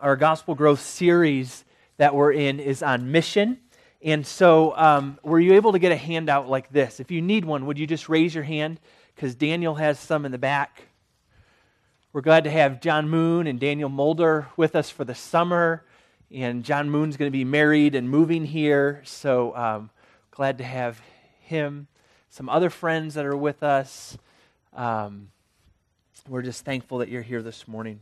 our Gospel Growth series that we're in is on mission. And so were you able to get a handout like this? If you need one, would you just raise your hand? Because Daniel has some in the back. We're glad to have John Moon and Daniel Mulder with us for the summer. And John Moon's going to be married and moving here. So glad to have him. Some other friends that are with us. We're just thankful that you're here this morning.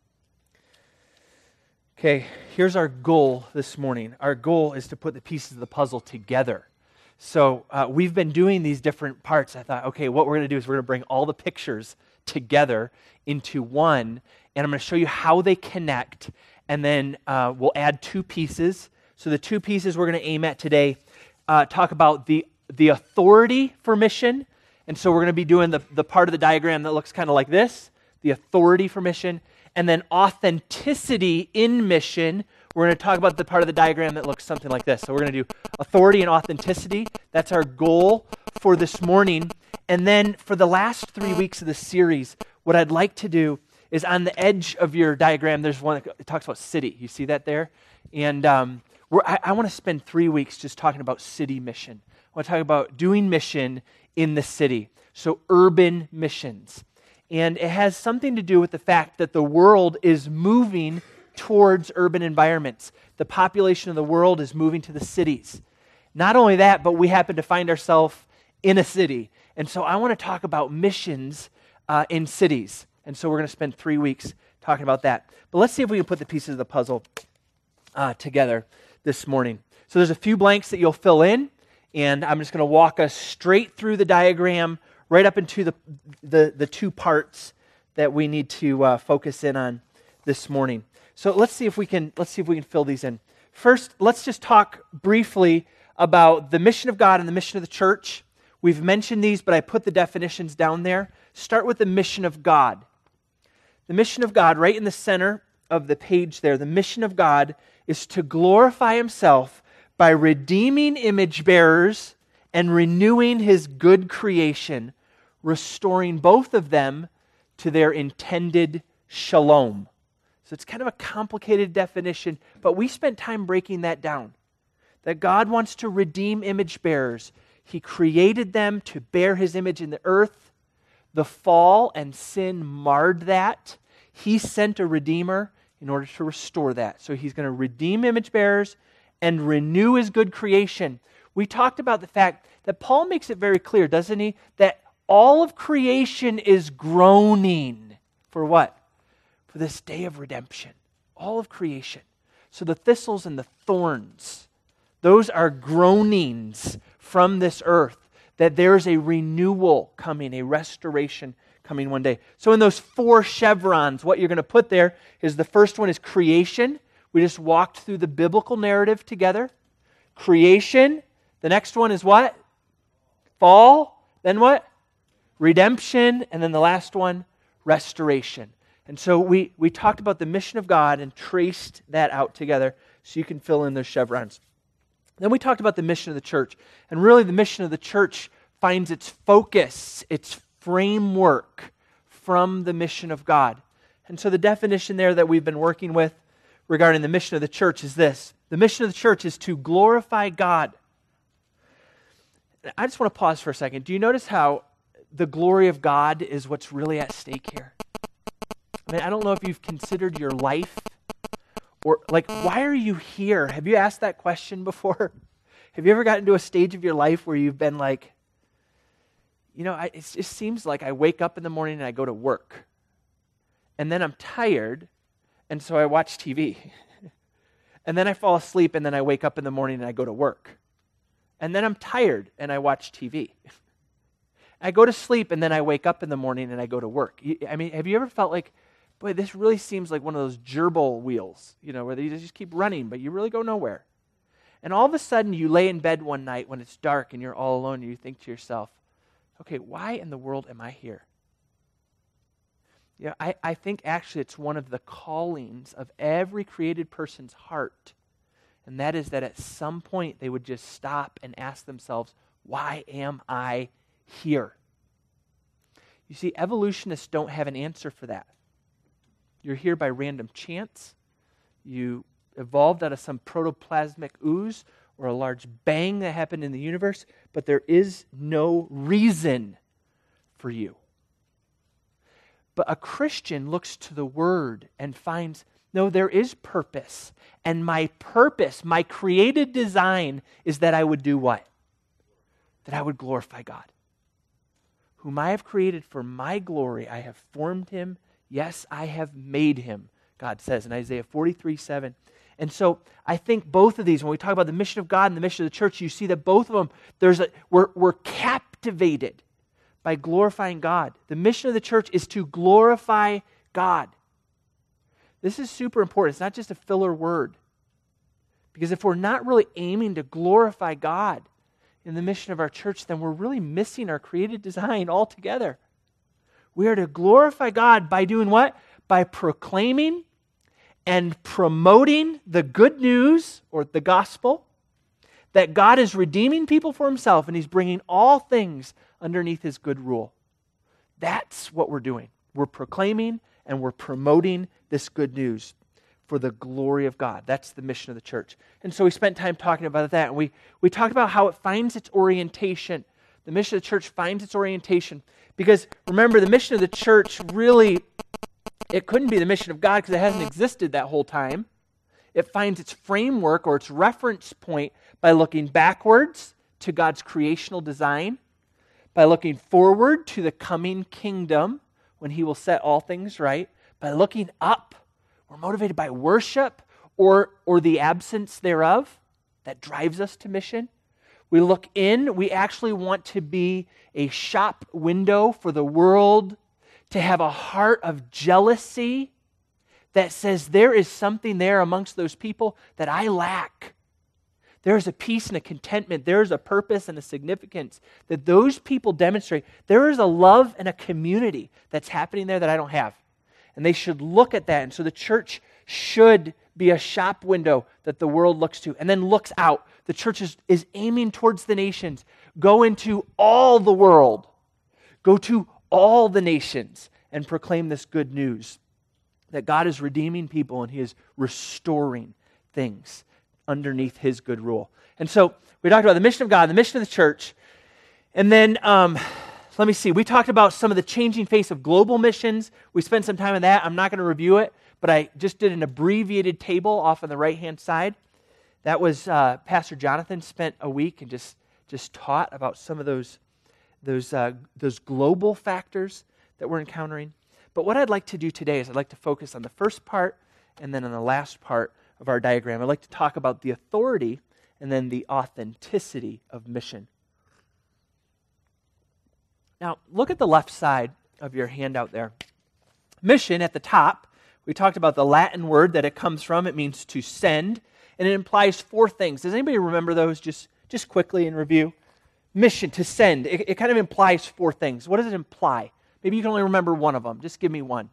Okay, here's our goal this morning. Our goal is to put the pieces of the puzzle together. So we've been doing these different parts. I thought, okay, what we're going to do is we're going to bring all the pictures together into one, and I'm going to show you how they connect, and then we'll add two pieces. So the two pieces we're going to aim at today talk about the authority for mission, and so we're going to be doing the part of the diagram that looks kind of like this, the authority for mission. And then authenticity in mission, we're going to talk about the part of the diagram that looks something like this. So we're going to do authority and authenticity. That's our goal for this morning. And then for the last 3 weeks of the series, what I'd like to do is on the edge of your diagram, there's one that talks about city. You see that there? And I want to spend 3 weeks just talking about city mission. I want to talk about doing mission in the city. So urban missions. And it has something to do with the fact that the world is moving towards urban environments. The population of the world is moving to the cities. Not only that, but we happen to find ourselves in a city. And so I want to talk about missions in cities. And so we're going to spend 3 weeks talking about that. But let's see if we can put the pieces of the puzzle together this morning. So there's a few blanks that you'll fill in, and I'm just going to walk us straight through the diagram right up into the two parts that we need to focus in on this morning. So let's see if we can fill these in. First, let's just talk briefly about the mission of God and the mission of the church. We've mentioned these, but I put the definitions down there. Start with the mission of God. The mission of God, right in the center of the page there, the mission of God is to glorify Himself by redeeming image bearers and renewing His good creation, restoring both of them to their intended shalom. So it's kind of a complicated definition, but we spent time breaking that down. That God wants to redeem image bearers. He created them to bear His image in the earth. The fall and sin marred that. He sent a Redeemer in order to restore that. So He's going to redeem image bearers and renew His good creation. We talked about the fact that Paul makes it very clear, doesn't he, that all of creation is groaning for what? For this day of redemption. All of creation. So the thistles and the thorns, those are groanings from this earth, that there's a renewal coming, a restoration coming one day. So in those 4 chevrons, what you're going to put there is the first one is creation. We just walked through the biblical narrative together. Creation. The next one is what? Fall. Then what? Redemption. And then the last one, restoration. And so we talked about the mission of God and traced that out together so you can fill in those chevrons. Then we talked about the mission of the church. And really the mission of the church finds its focus, its framework from the mission of God. And so the definition there that we've been working with regarding the mission of the church is this. The mission of the church is to glorify God. I just want to pause for a second. Do you notice how the glory of God is what's really at stake here? I mean, I don't know if you've considered your life or like, why are you here? Have you asked that question before? Have you ever gotten to a stage of your life where you've been like, you know, it just seems like I wake up in the morning and I go to work. And then I'm tired, and so I watch TV. And then I fall asleep, and then I wake up in the morning and I go to work. And then I'm tired, and I watch TV. I go to sleep, and then I wake up in the morning and I go to work. I mean, have you ever felt like, boy, this really seems like one of those gerbil wheels, you know, where they just keep running, but you really go nowhere. And all of a sudden, you lay in bed one night when it's dark and you're all alone, and you think to yourself, okay, why in the world am I here? Yeah, I think actually it's one of the callings of every created person's heart, and that is that at some point they would just stop and ask themselves, why am I here? You see, evolutionists don't have an answer for that. You're here by random chance. You evolved out of some protoplasmic ooze or a large bang that happened in the universe, but there is no reason for you. But a Christian looks to the Word and finds, no, there is purpose. And my purpose, my created design is that I would do what? That I would glorify God. Whom I have created for my glory, I have formed him. Yes, I have made him, God says in Isaiah 43:7. And so I think both of these, when we talk about the mission of God and the mission of the church, you see that both of them, we're captivated by glorifying God. The mission of the church is to glorify God. This is super important. It's not just a filler word. Because if we're not really aiming to glorify God in the mission of our church, then we're really missing our created design altogether. We are to glorify God by doing what? By proclaiming and promoting the good news, or the gospel, that God is redeeming people for himself and he's bringing all things underneath his good rule. That's what we're doing. We're proclaiming and we're promoting this good news for the glory of God. That's the mission of the church. And so we spent time talking about that, and we talked about how it finds its orientation. The mission of the church finds its orientation. Because remember, the mission of the church really, it couldn't be the mission of God because it hasn't existed that whole time. It finds its framework or its reference point by looking backwards to God's creational design, by looking forward to the coming kingdom when he will set all things right, by looking up. We're motivated by worship or the absence thereof that drives us to mission. We look in. We actually want to be a shop window for the world, to have a heart of jealousy that says there is something there amongst those people that I lack. There is a peace and a contentment. There is a purpose and a significance that those people demonstrate. There is a love and a community that's happening there that I don't have. And they should look at that. And so the church should be a shop window that the world looks to and then looks out. The church is aiming towards the nations. Go into all the world. Go to all the nations and proclaim this good news that God is redeeming people and he is restoring things underneath his good rule. And so we talked about the mission of God, the mission of the church. And then let me see. We talked about some of the changing face of global missions. We spent some time on that. I'm not going to review it, but I just did an abbreviated table off on the right-hand side. That was Pastor Jonathan spent a week and just taught about some of those global factors that we're encountering. But what I'd like to do today is I'd like to focus on the first part and then on the last part of our diagram. I'd like to talk about the authority and then the authenticity of mission. Now, look at the left side of your handout there. Mission at the top, we talked about the Latin word that it comes from. It means to send, and it implies four things. Does anybody remember those just quickly in review? Mission, to send. It kind of implies four things. What does it imply? Maybe you can only remember one of them. Just give me one.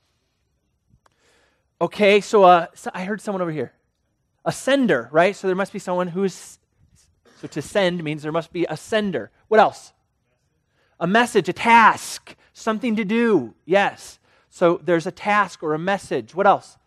Okay, so I heard someone over here. A sender, right? So there must be someone who's... So to send means there must be a sender. What else? A message, a task, something to do. Yes. So there's a task or a message. What else?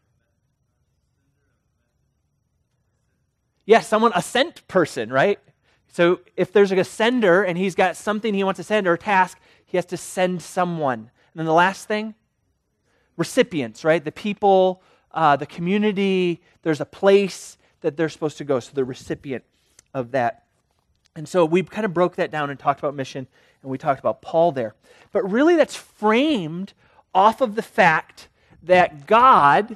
Yes, someone, a sent person, right? So if there's like a sender and he's got something he wants to send or a task, he has to send someone. And then the last thing, recipients, right? The people, the community, there's a place that they're supposed to go. So the recipient of that. And so we kind of broke that down and talked about mission, and we talked about Paul there. But really that's framed off of the fact that God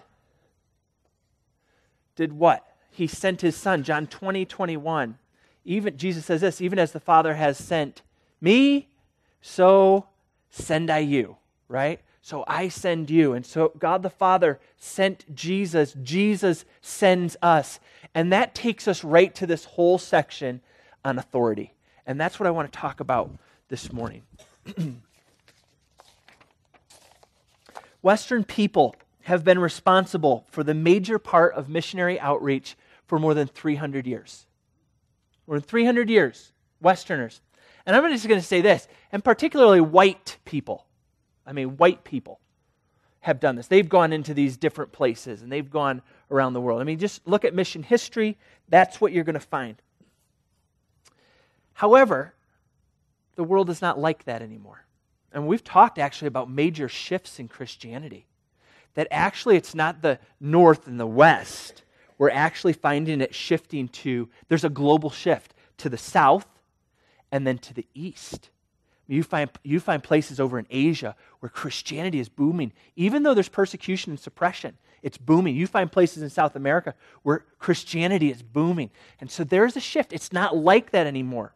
did what? He sent his son, John 20:21. Even Jesus says this, even as the Father has sent me, so send I you, right? So I send you. And so God the Father sent Jesus. Jesus sends us. And that takes us right to this whole section on authority. And that's what I want to talk about this morning. Western people have been responsible for the major part of missionary outreach for more than 300 years. More than 300 years, Westerners. And I'm just going to say this, and particularly white people. White people have done this. They've gone into these different places, and they've gone around the world. I mean, just look at mission history. That's what you're going to find. However, the world is not like that anymore. And we've talked actually about major shifts in Christianity. That actually it's not the north and the west. We're actually finding it shifting to, there's a global shift to the south and then to the east. You find places over in Asia where Christianity is booming. Even though there's persecution and suppression, it's booming. You find places in South America where Christianity is booming. And so there's a shift. It's not like that anymore.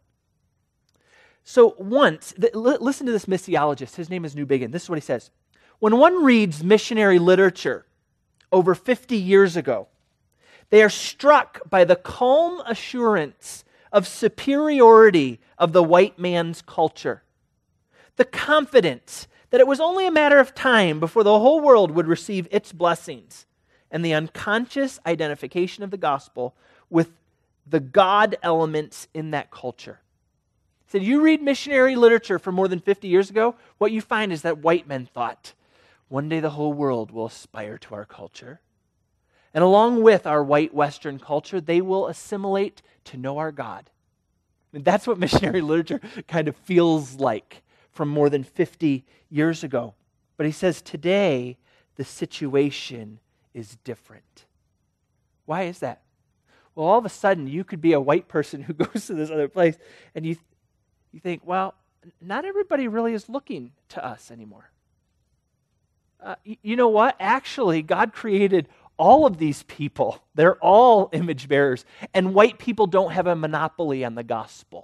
So listen to this missiologist. His name is Newbigin. This is what he says. When one reads missionary literature over 50 years ago, they are struck by the calm assurance of superiority of the white man's culture. The confidence that it was only a matter of time before the whole world would receive its blessings, and the unconscious identification of the gospel with the God elements in that culture. So you read missionary literature from more than 50 years ago, what you find is that white men thought, one day the whole world will aspire to our culture. And along with our white Western culture, they will assimilate to know our God. And that's what missionary literature kind of feels like from more than 50 years ago. But he says today, the situation is different. Why is that? Well, all of a sudden, you could be a white person who goes to this other place, and you think, well, not everybody really is looking to us anymore. You know what? Actually, God created all of these people. They're all image bearers. And white people don't have a monopoly on the gospel.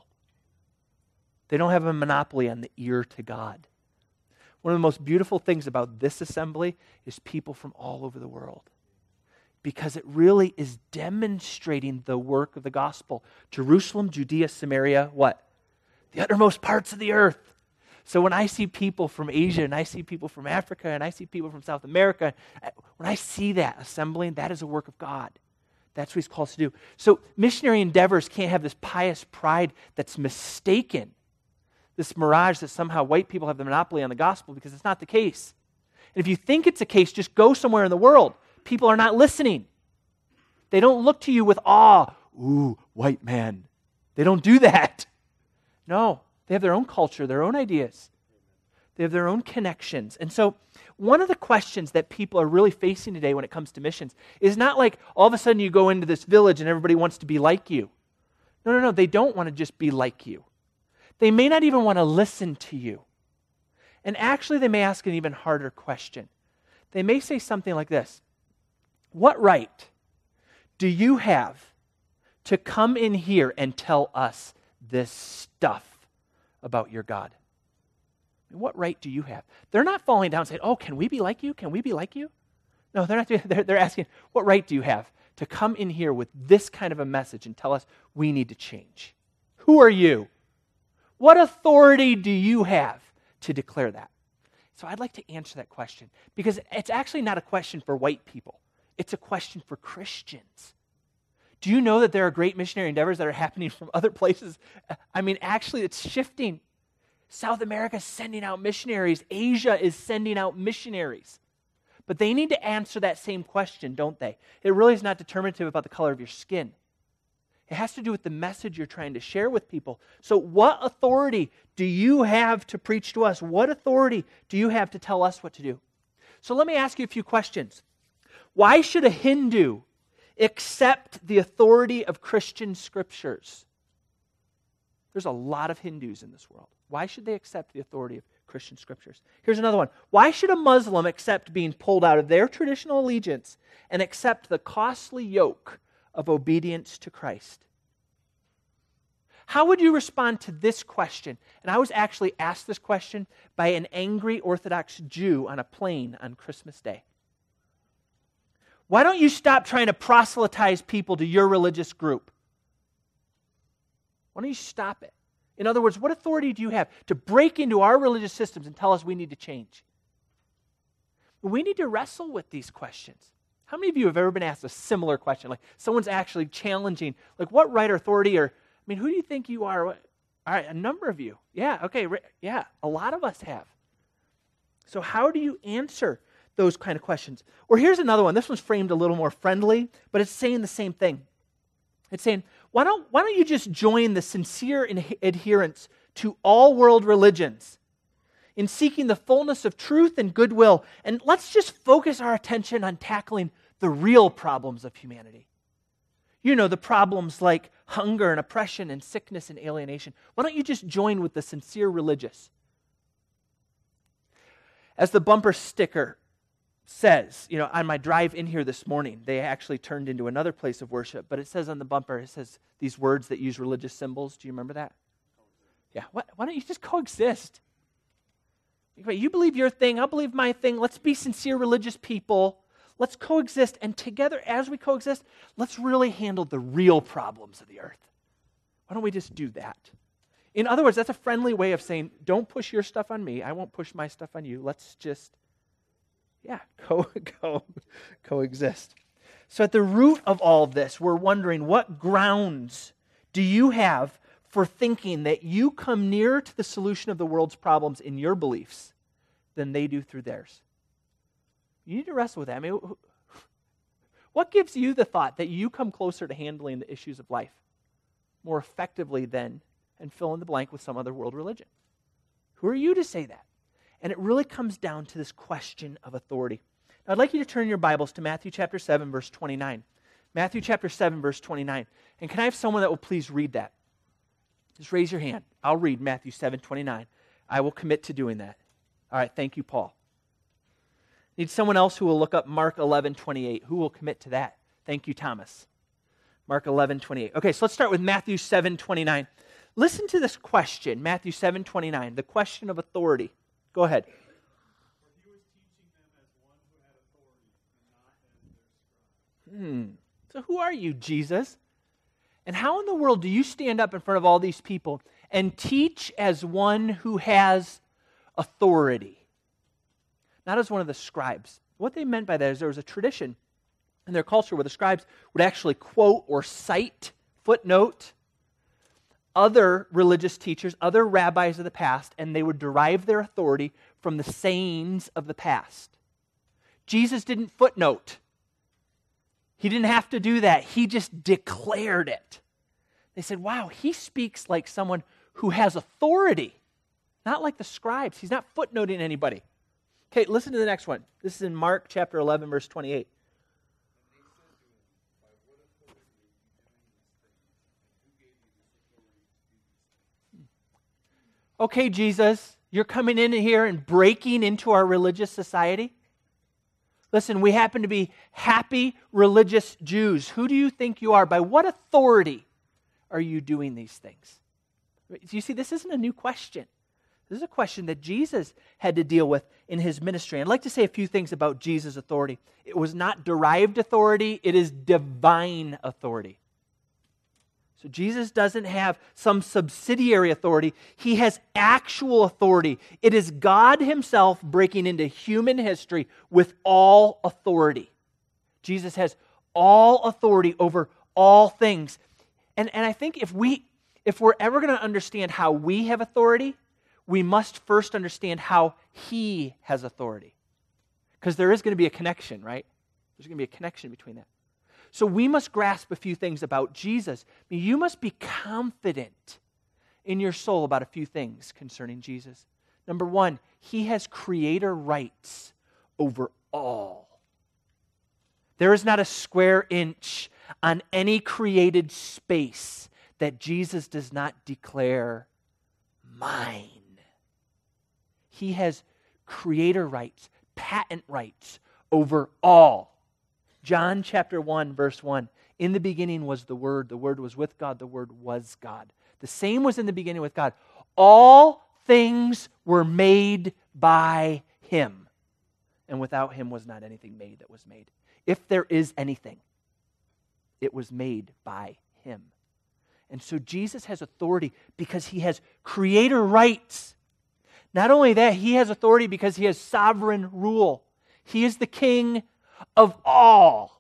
They don't have a monopoly on the ear to God. One of the most beautiful things about this assembly is people from all over the world. Because it really is demonstrating the work of the gospel. Jerusalem, Judea, Samaria, what? The uttermost parts of the earth. So when I see people from Asia, and I see people from Africa, and I see people from South America, when I see that assembling, that is a work of God. That's what he's called us to do. So missionary endeavors can't have this pious pride that's mistaken. This mirage that somehow white people have the monopoly on the gospel, because it's not the case. And if you think it's a case, just go somewhere in the world. People are not listening. They don't look to you with awe. Ooh, white man. They don't do that. No. They have their own culture, their own ideas. They have their own connections. And so one of the questions that people are really facing today when it comes to missions is not like all of a sudden you go into this village and everybody wants to be like you. No. They don't want to just be like you. They may not even want to listen to you. And actually, they may ask an even harder question. They may say something like this. What right do you have to come in here and tell us this stuff about your God? What right do you have? They're not falling down and saying, oh, can we be like you? Can we be like you? No, they're not. They're asking, what right do you have to come in here with this kind of a message and tell us we need to change? Who are you? What authority do you have to declare that? So I'd like to answer that question, because it's actually not a question for white people. It's a question for Christians. Do you know that there are great missionary endeavors that are happening from other places? I mean, actually, it's shifting. South America is sending out missionaries. Asia is sending out missionaries. But they need to answer that same question, don't they? It really is not determinative about the color of your skin. It has to do with the message you're trying to share with people. So what authority do you have to preach to us? What authority do you have to tell us what to do? So let me ask you a few questions. Why should a Hindu accept the authority of Christian scriptures? There's a lot of Hindus in this world. Why should they accept the authority of Christian scriptures? Here's another one. Why should a Muslim accept being pulled out of their traditional allegiance and accept the costly yoke of obedience to Christ? How would you respond to this question? And I was actually asked this question by an angry Orthodox Jew on a plane on Christmas Day. Why don't you stop trying to proselytize people to your religious group? Why don't you stop it? In other words, what authority do you have to break into our religious systems and tell us we need to change? We need to wrestle with these questions. How many of you have ever been asked a similar question? Like someone's actually challenging, like what right or authority, or, I mean, who do you think you are? All right, a number of you. Yeah, okay, yeah, a lot of us have. So how do you answer those kind of questions. Or here's another one. This one's framed a little more friendly, but it's saying the same thing. It's saying, why don't you just join the sincere adherents to all world religions in seeking the fullness of truth and goodwill, and let's just focus our attention on tackling the real problems of humanity. You know, the problems like hunger and oppression and sickness and alienation. Why don't you just join with the sincere religious? As the bumper sticker says, on my drive in here this morning, they actually turned into another place of worship, but it says on the bumper, it says these words that use religious symbols. Do you remember that? Yeah. Why don't you just coexist? You believe your thing, I'll believe my thing. Let's be sincere religious people. Let's coexist, and together, as we coexist, let's really handle the real problems of the earth. Why don't we just do that? In other words, that's a friendly way of saying, don't push your stuff on me. I won't push my stuff on you. Let's just, coexist. So at the root of all of this, we're wondering, what grounds do you have for thinking that you come nearer to the solution of the world's problems in your beliefs than they do through theirs? You need to wrestle with that. I mean, what gives you the thought that you come closer to handling the issues of life more effectively than, and fill in the blank with some other world religion? Who are you to say that? And it really comes down to this question of authority. Now, I'd like you to turn your Bibles to Matthew chapter 7, verse 29. Matthew chapter 7, verse 29. And can I have someone that will please read that? Just raise your hand. I'll read Matthew 7, 29. I will commit to doing that. All right, thank you, Paul. Need someone else who will look up Mark 11, 28. Who will commit to that? Thank you, Thomas. Mark 11, 28. Okay, so let's start with Matthew 7, 29. Listen to this question, Matthew 7, 29, the question of authority. Go ahead. So who are you, Jesus? And how in the world do you stand up in front of all these people and teach as one who has authority? Not as one of the scribes. What they meant by that is there was a tradition in their culture where the scribes would actually quote or cite, footnote, other religious teachers, other rabbis of the past, and they would derive their authority from the sayings of the past. Jesus didn't footnote. He didn't have to do that. He just declared it. They said, wow, he speaks like someone who has authority, not like the scribes. He's not footnoting anybody. Okay, listen to the next one. This is in Mark chapter 11, verse 28. Okay, Jesus, you're coming in here and breaking into our religious society? Listen, we happen to be happy religious Jews. Who do you think you are? By what authority are you doing these things? You see, this isn't a new question. This is a question that Jesus had to deal with in his ministry. I'd like to say a few things about Jesus' authority. It was not derived authority, it is divine authority. So Jesus doesn't have some subsidiary authority. He has actual authority. It is God himself breaking into human history with all authority. Jesus has all authority over all things. And I think if we're ever going to understand how we have authority, we must first understand how he has authority. Because there is going to be a connection, right? There's going to be a connection between that. So we must grasp a few things about Jesus. I mean, you must be confident in your soul about a few things concerning Jesus. Number one, he has creator rights over all. There is not a square inch on any created space that Jesus does not declare mine. He has creator rights, patent rights over all. John chapter 1, verse 1. In the beginning was the Word was with God, the Word was God. The same was in the beginning with God. All things were made by him, and without him was not anything made that was made. If there is anything, it was made by him. And so Jesus has authority because he has creator rights. Not only that, he has authority because he has sovereign rule. He is the king of all.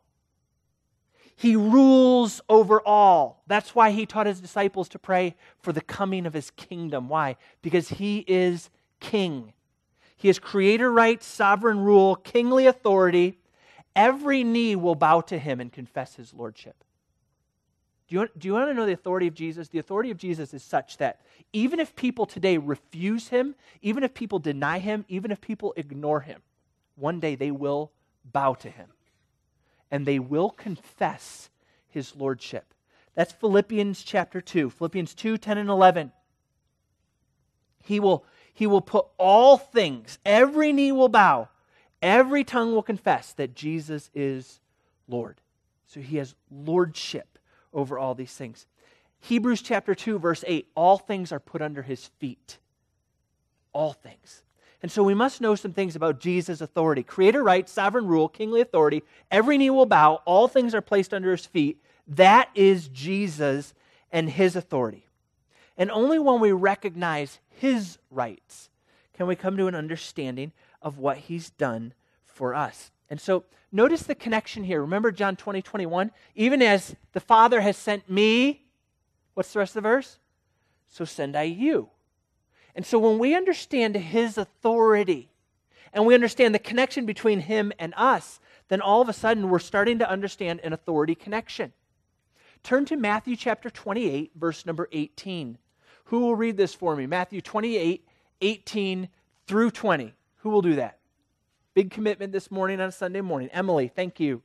He rules over all. That's why he taught his disciples to pray for the coming of his kingdom. Why? Because he is king. He has creator rights, sovereign rule, kingly authority. Every knee will bow to him and confess his lordship. Do you want to know the authority of Jesus? The authority of Jesus is such that even if people today refuse him, even if people deny him, even if people ignore him, one day they will bow to him. And they will confess his lordship. That's Philippians chapter 2. Philippians 2, 10 and 11. He will put all things, every knee will bow, every tongue will confess that Jesus is Lord. So he has lordship over all these things. Hebrews chapter 2, verse 8, all things are put under his feet. All things. And so we must know some things about Jesus' authority. Creator right, sovereign rule, kingly authority. Every knee will bow. All things are placed under his feet. That is Jesus and his authority. And only when we recognize his rights can we come to an understanding of what he's done for us. And so notice the connection here. Remember John 20:21? Even as the Father has sent me, what's the rest of the verse? So send I you. And so when we understand his authority and we understand the connection between him and us, then all of a sudden we're starting to understand an authority connection. Turn to Matthew chapter 28, verse number 18. Who will read this for me? Matthew 28, 18 through 20. Who will do that? Big commitment this morning on a Sunday morning. Emily, thank you.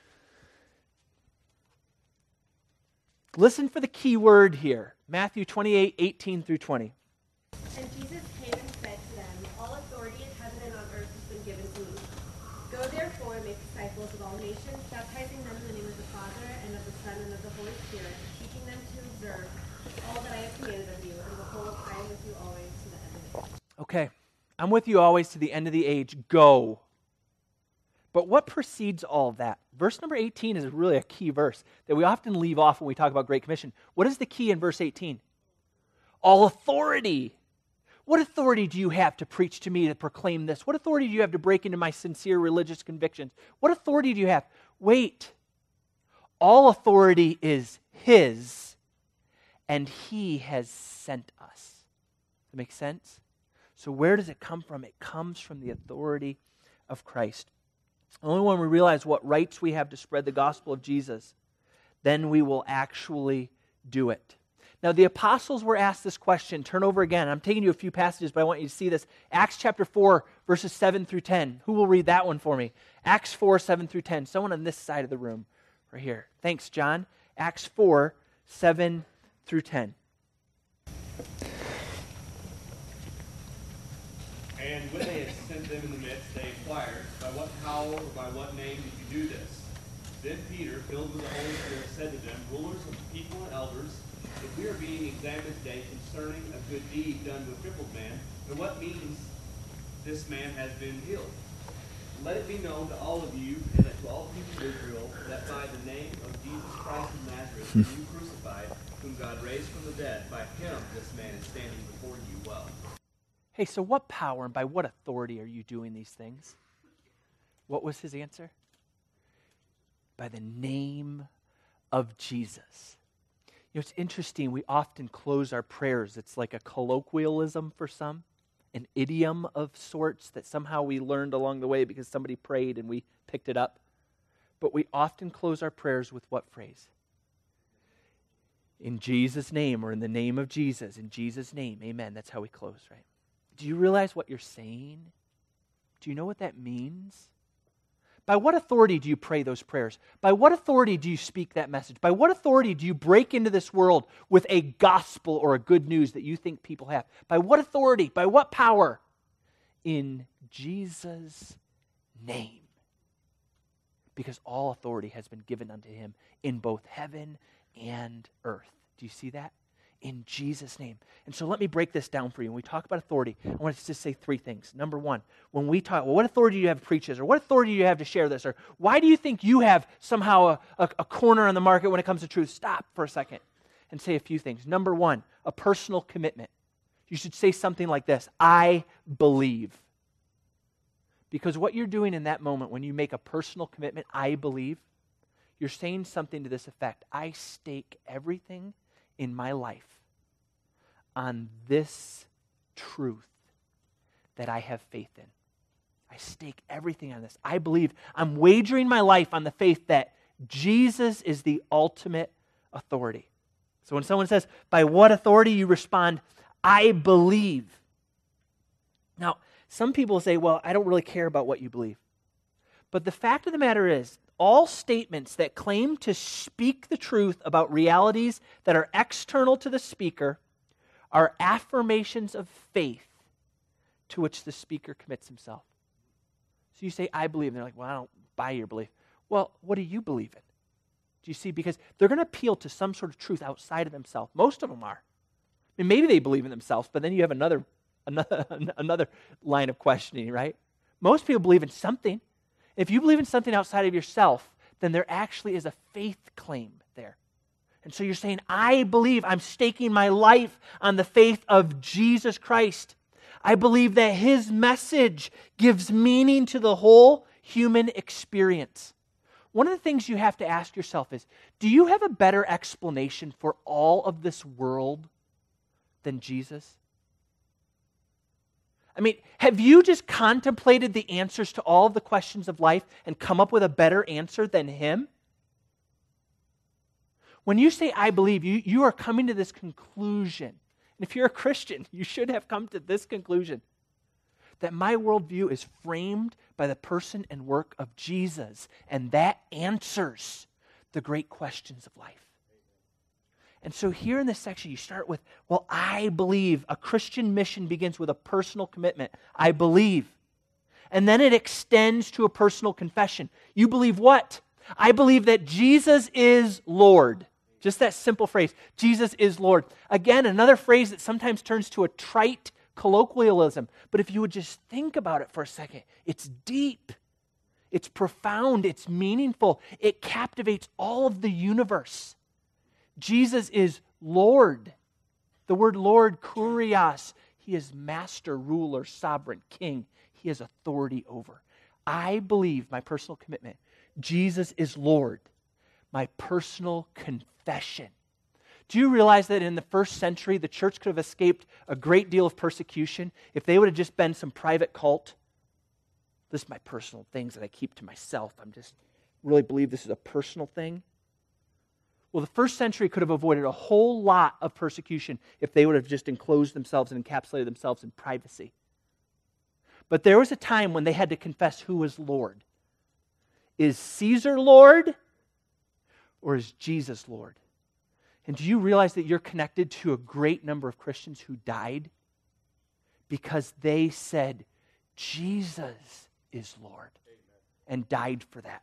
Listen for the key word here. Matthew 28, 18 through 20. And Jesus came and said to them, all authority in heaven and on earth has been given to me. Go therefore and make disciples of all nations, baptizing them in the name of the Father and of the Son and of the Holy Spirit, teaching them to observe all that I have commanded of you, and behold, I am with you always to the end of the age. Okay, I'm with you always to the end of the age. Go. But what precedes all of that? Verse number 18 is really a key verse that we often leave off when we talk about Great Commission. What is the key in verse 18? All authority. What authority do you have to preach to me, to proclaim this? What authority do you have to break into my sincere religious convictions? What authority do you have? Wait. All authority is his, and he has sent us. Does that make sense? So where does it come from? It comes from the authority of Christ. Only when we realize what rights we have to spread the gospel of Jesus, then we will actually do it. Now, the apostles were asked this question. Turn over again. I'm taking you a few passages, but I want you to see this. Acts chapter 4, verses 7 through 10. Who will read that one for me? Acts 4, 7 through 10. Someone on this side of the room, right here. Thanks, John. Acts 4, 7 through 10. And when they had sent them in the midst, they inquired, by what power or by what name did you do this? Then Peter, filled with the Holy Spirit, said to them, rulers of the people and elders, if we are being examined today concerning a good deed done to a crippled man, by what means this man has been healed? Let it be known to all of you and to all the people of Israel that by the name of Jesus Christ of Nazareth, whom you crucified, whom God raised from the dead, by him this man is standing before you well. Hey, so what power and by what authority are you doing these things? What was his answer? By the name of Jesus. You know, it's interesting, we often close our prayers. It's like a colloquialism for some, an idiom of sorts that somehow we learned along the way because somebody prayed and we picked it up. But we often close our prayers with what phrase? In Jesus' name, or in the name of Jesus. In Jesus' name, amen. That's how we close, right? Do you realize what you're saying? Do you know what that means? By what authority do you pray those prayers? By what authority do you speak that message? By what authority do you break into this world with a gospel or a good news that you think people have? By what authority? By what power? In Jesus' name. Because all authority has been given unto him in both heaven and earth. Do you see that? In Jesus' name. And so let me break this down for you. When we talk about authority, I want to just say three things. Number one, when we talk, well, what authority do you have to preach this? Or what authority do you have to share this? Or why do you think you have somehow a corner on the market when it comes to truth? Stop for a second and say a few things. Number one, a personal commitment. You should say something like this: I believe. Because what you're doing in that moment when you make a personal commitment, I believe, you're saying something to this effect: I stake everything in my life on this truth that I have faith in. I stake everything on this. I believe I'm wagering my life on the faith that Jesus is the ultimate authority. So when someone says, by what authority, you respond, I believe. Now, some people say, well, I don't really care about what you believe. But the fact of the matter is, all statements that claim to speak the truth about realities that are external to the speaker are affirmations of faith to which the speaker commits himself. So you say, I believe. And they're like, well, I don't buy your belief. Well, what do you believe in? Do you see? Because they're going to appeal to some sort of truth outside of themselves. Most of them are. I mean, maybe they believe in themselves, but then you have another line of questioning, right? Most people believe in something. If you believe in something outside of yourself, then there actually is a faith claim there. And so you're saying, I believe, I'm staking my life on the faith of Jesus Christ. I believe that his message gives meaning to the whole human experience. One of the things you have to ask yourself is, do you have a better explanation for all of this world than Jesus? I mean, have you just contemplated the answers to all of the questions of life and come up with a better answer than him? When you say, I believe, you are coming to this conclusion. And if you're a Christian, you should have come to this conclusion, that my worldview is framed by the person and work of Jesus, and that answers the great questions of life. And so here in this section, you start with, well, I believe. A Christian mission begins with a personal commitment. I believe. And then it extends to a personal confession. You believe what? I believe that Jesus is Lord. Just that simple phrase, Jesus is Lord. Again, another phrase that sometimes turns to a trite colloquialism. But if you would just think about it for a second, it's deep. It's profound. It's meaningful. It captivates all of the universe. Jesus is Lord. The word Lord, kurios, he is master, ruler, sovereign, king. He has authority over. I believe, my personal commitment, Jesus is Lord. My personal confession. Do you realize that in the first century, the church could have escaped a great deal of persecution if they would have just been some private cult? This is my personal things that I keep to myself. I'm just really believe this is a personal thing. Well, the first century could have avoided a whole lot of persecution if they would have just enclosed themselves and encapsulated themselves in privacy. But there was a time when they had to confess who was Lord. Is Caesar Lord or is Jesus Lord? And do you realize that you're connected to a great number of Christians who died because they said, Jesus is Lord, and died for that?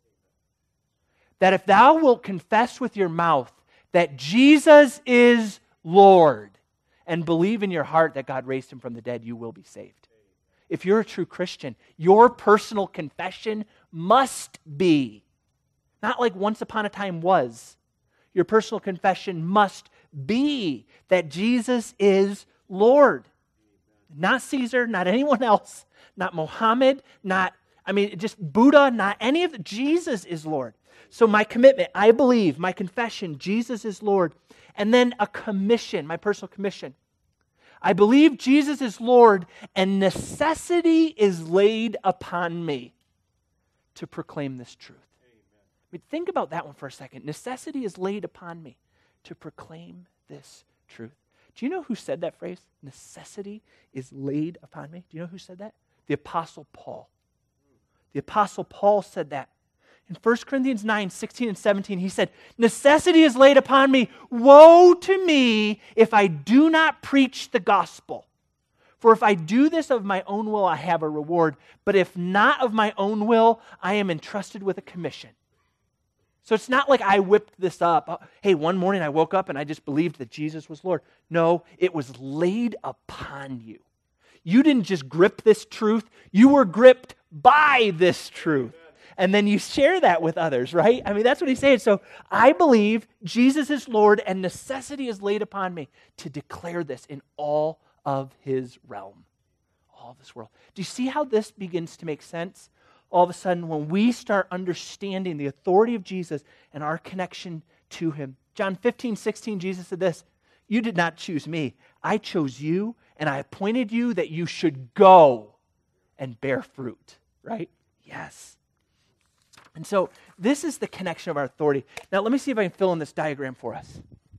That if thou wilt confess with your mouth that Jesus is Lord and believe in your heart that God raised him from the dead, you will be saved. If you're a true Christian, your personal confession must be, not like once upon a time was, your personal confession must be that Jesus is Lord. Not Caesar, not anyone else, not Mohammed, just Buddha, not any of the, Jesus is Lord. So my commitment, I believe, my confession, Jesus is Lord. And then a commission, my personal commission. I believe Jesus is Lord, and necessity is laid upon me to proclaim this truth. I mean, think about that one for a second. Necessity is laid upon me to proclaim this truth. Do you know who said that phrase? Necessity is laid upon me. Do you know who said that? The Apostle Paul. The Apostle Paul said that. In 1 Corinthians 9, 16 and 17, he said, necessity is laid upon me. Woe to me if I do not preach the gospel. For if I do this of my own will, I have a reward. But if not of my own will, I am entrusted with a commission. So it's not like I whipped this up. Hey, one morning I woke up and I just believed that Jesus was Lord. No, it was laid upon you. You didn't just grip this truth. You were gripped by this truth. And then you share that with others, right? I mean, that's what he's saying. So I believe Jesus is Lord and necessity is laid upon me to declare this in all of his realm, all of this world. Do you see how this begins to make sense? All of a sudden, when we start understanding the authority of Jesus and our connection to him. John 15, 16, Jesus said this, You did not choose me. I chose you, and I appointed you that you should go and bear fruit, right? Yes. And so this is the connection of our authority. Now, let me see if I can fill in this diagram for us.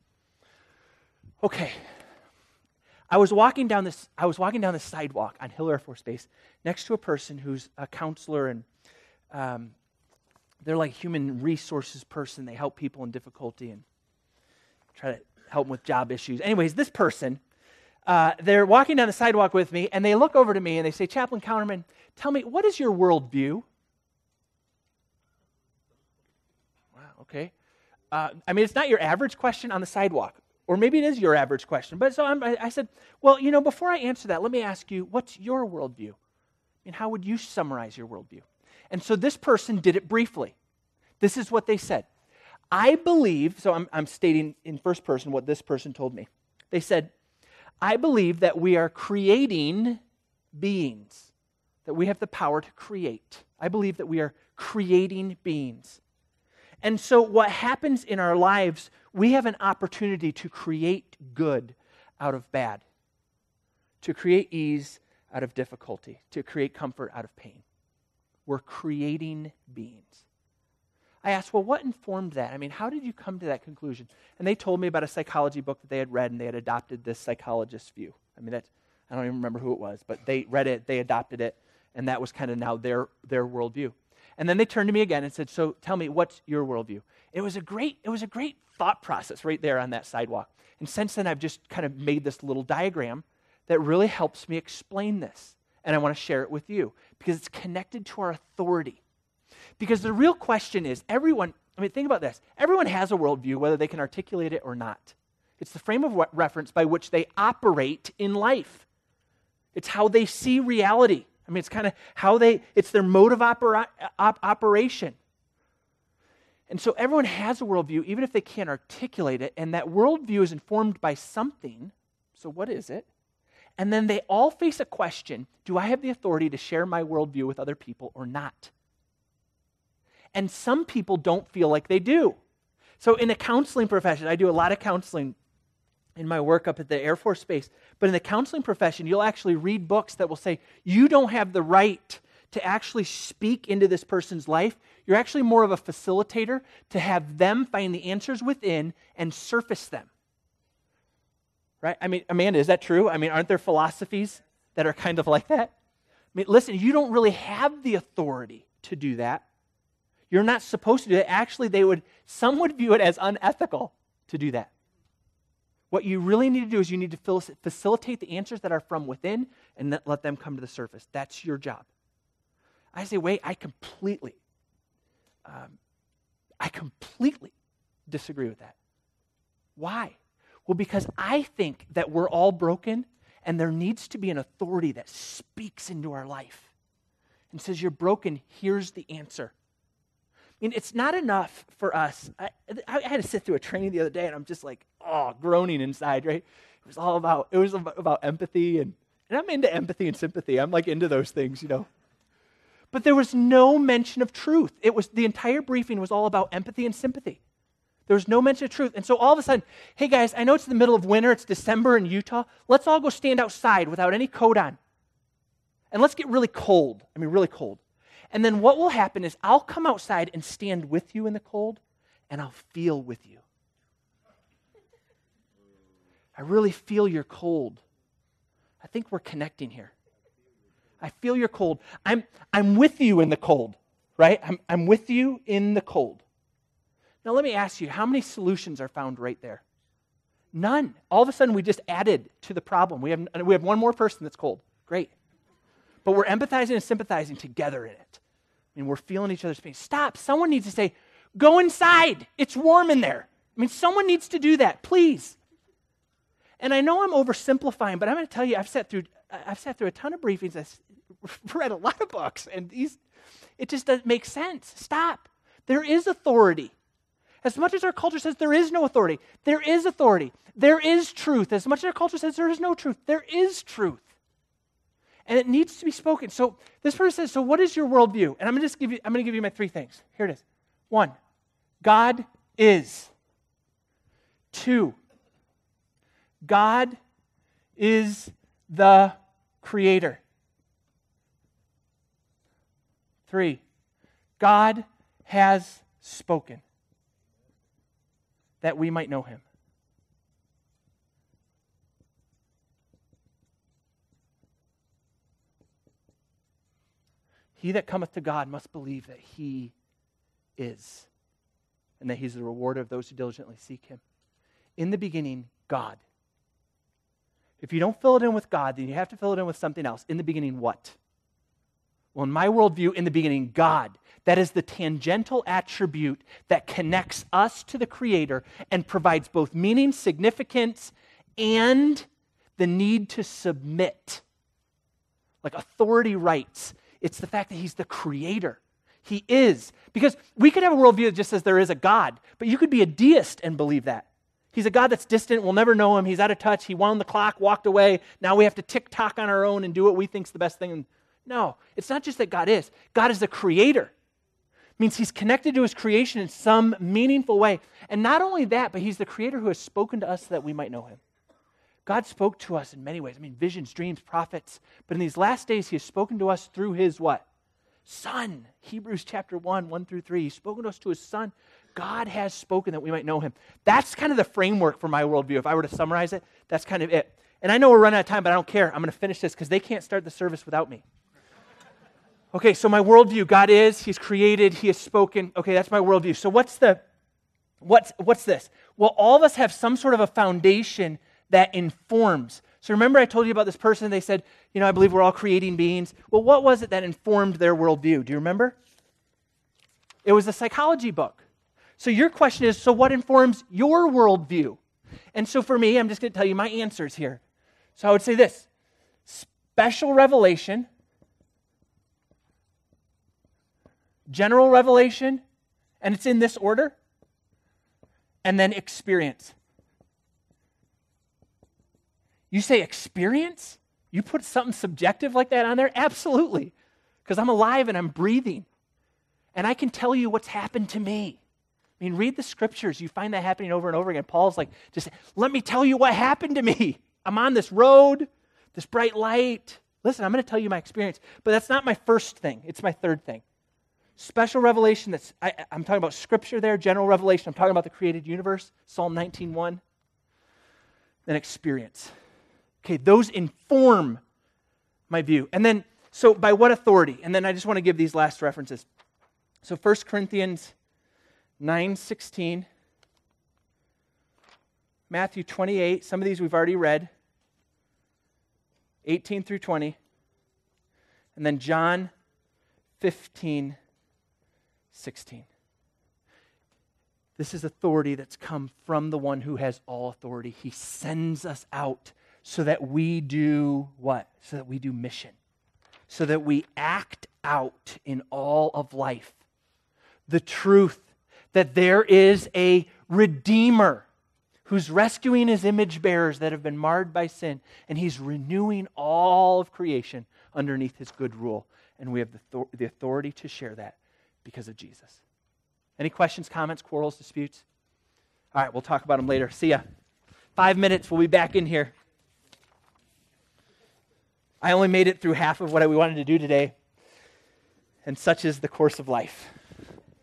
Okay. I was walking down this sidewalk on Hill Air Force Base next to a person who's a counselor, and they're like human resources person. They help people in difficulty and try to help them with job issues. Anyways, this person, they're walking down the sidewalk with me, and they look over to me and they say, Chaplain Counterman, tell me, what is your worldview? Wow, okay. It's not your average question on the sidewalk. Or maybe it is your average question. But so I said, well, before I answer that, let me ask you, what's your worldview? How would you summarize your worldview? And so this person did it briefly. This is what they said. I believe, so I'm stating in first person what this person told me. They said, I believe that we are creating beings, that we have the power to create. I believe that we are creating beings. And so what happens in our lives, we have an opportunity to create good out of bad, to create ease out of difficulty, to create comfort out of pain. We're creating beings. I asked, well, what informed that? How did you come to that conclusion? And they told me about a psychology book that they had read, and they had adopted this psychologist's view. I don't even remember who it was, but they read it, they adopted it, and that was kind of now their worldview. And then they turned to me again and said, so tell me, what's your worldview? It was a great thought process right there on that sidewalk. And since then, I've just kind of made this little diagram that really helps me explain this. And I want to share it with you because it's connected to our authority. Because the real question is, think about this. Everyone has a worldview, whether they can articulate it or not. It's the frame of reference by which they operate in life. It's how they see reality. It's kind of it's their mode of operation. And so everyone has a worldview, even if they can't articulate it, and that worldview is informed by something. So what is it? And then they all face a question, do I have the authority to share my worldview with other people or not? And some people don't feel like they do. So in the counseling profession, I do a lot of counseling in my work up at the Air Force Base. But in the counseling profession, you'll actually read books that will say, you don't have the right to actually speak into this person's life. You're actually more of a facilitator to have them find the answers within and surface them. Right? Amanda, is that true? Aren't there philosophies that are kind of like that? Listen, you don't really have the authority to do that. You're not supposed to do it. Actually, some would view it as unethical to do that. What you really need to do is you need to facilitate the answers that are from within and let them come to the surface. That's your job. I say, wait, I completely disagree with that. Why? Well, because I think that we're all broken and there needs to be an authority that speaks into our life and says, you're broken, here's the answer. It's not enough for us. I had to sit through a training the other day, and I'm just like, groaning inside, right? It was about empathy, and I'm into empathy and sympathy. I'm like into those things, But there was no mention of truth. The entire briefing was all about empathy and sympathy. There was no mention of truth. And so all of a sudden, hey guys, I know it's the middle of winter, it's December in Utah. Let's all go stand outside without any coat on. And let's get really cold. Really cold. And then what will happen is I'll come outside and stand with you in the cold, and I'll feel with you. I really feel your cold. I think we're connecting here. I feel your cold. I'm with you in the cold, right? I'm with you in the cold. Now let me ask you, how many solutions are found right there? None. All of a sudden we just added to the problem. We have one more person that's cold. Great. But we're empathizing and sympathizing together in it. We're feeling each other's pain. Stop. Someone needs to say, go inside. It's warm in there. Someone needs to do that, please. And I know I'm oversimplifying, but I'm going to tell you, I've sat through a ton of briefings. I've read a lot of books, and it just doesn't make sense. Stop. There is authority. As much as our culture says there is no authority, there is authority. There is truth. As much as our culture says there is no truth, there is truth. And it needs to be spoken. So this person says, so what is your worldview? And I'm going to give you my 3 things. Here it is. 1, God is. 2, God is the creator. 3, God has spoken that we might know him. He that cometh to God must believe that he is, and that he's the rewarder of those who diligently seek him. In the beginning, God. If you don't fill it in with God, then you have to fill it in with something else. In the beginning, what? Well, in my worldview, in the beginning, God. That is the tangential attribute that connects us to the Creator and provides both meaning, significance, and the need to submit. Like authority rights. It's the fact that he's the Creator. He is. Because we could have a worldview that just says there is a God, but you could be a deist and believe that. He's a God that's distant. We'll never know him. He's out of touch. He wound the clock, walked away. Now we have to tick-tock on our own and do what we think's the best thing. No, it's not just that God is. God is the Creator. It means he's connected to his creation in some meaningful way. And not only that, but he's the Creator who has spoken to us so that we might know him. God spoke to us in many ways. I mean, visions, dreams, prophets. But in these last days, he has spoken to us through his what? Son. Hebrews chapter 1, 1 through 3. He's spoken to us to his Son. God has spoken that we might know him. That's kind of the framework for my worldview. If I were to summarize it, that's kind of it. And I know we're running out of time, but I don't care. I'm going to finish this because they can't start the service without me. Okay, so my worldview, God is, he's created, he has spoken. Okay, that's my worldview. So what's this? Well, all of us have some sort of a foundation that informs. So remember I told you about this person, they said, I believe we're all creating beings. Well, what was it that informed their worldview? Do you remember? It was a psychology book. So your question is, so what informs your worldview? And so for me, I'm just going to tell you my answers here. So I would say this: special revelation, general revelation, and it's in this order, and then experience. You say experience? You put something subjective like that on there? Absolutely. Because I'm alive and I'm breathing. And I can tell you what's happened to me. I mean, read the scriptures. You find that happening over and over again. Paul's like, just let me tell you what happened to me. I'm on this road, this bright light. Listen, I'm going to tell you my experience. But that's not my first thing. It's my third thing. Special revelation, I'm talking about scripture there, general revelation. I'm talking about the created universe, Psalm 19:1. Then experience. Okay, those inform my view. And then, so by what authority? And then I just want to give these last references. So 1 Corinthians 9:16, Matthew 28, some of these we've already read, 18 through 20, and then John 15:16. This is authority that's come from the one who has all authority. He sends us out so that we do what? So that we do mission. So that we act out in all of life the truth that there is a Redeemer who's rescuing his image bearers that have been marred by sin, and he's renewing all of creation underneath his good rule. And we have the authority to share that because of Jesus. Any questions, comments, quarrels, disputes? All right, we'll talk about them later. See ya. 5 minutes, we'll be back in here. I only made it through half of what we wanted to do today, and such is the course of life.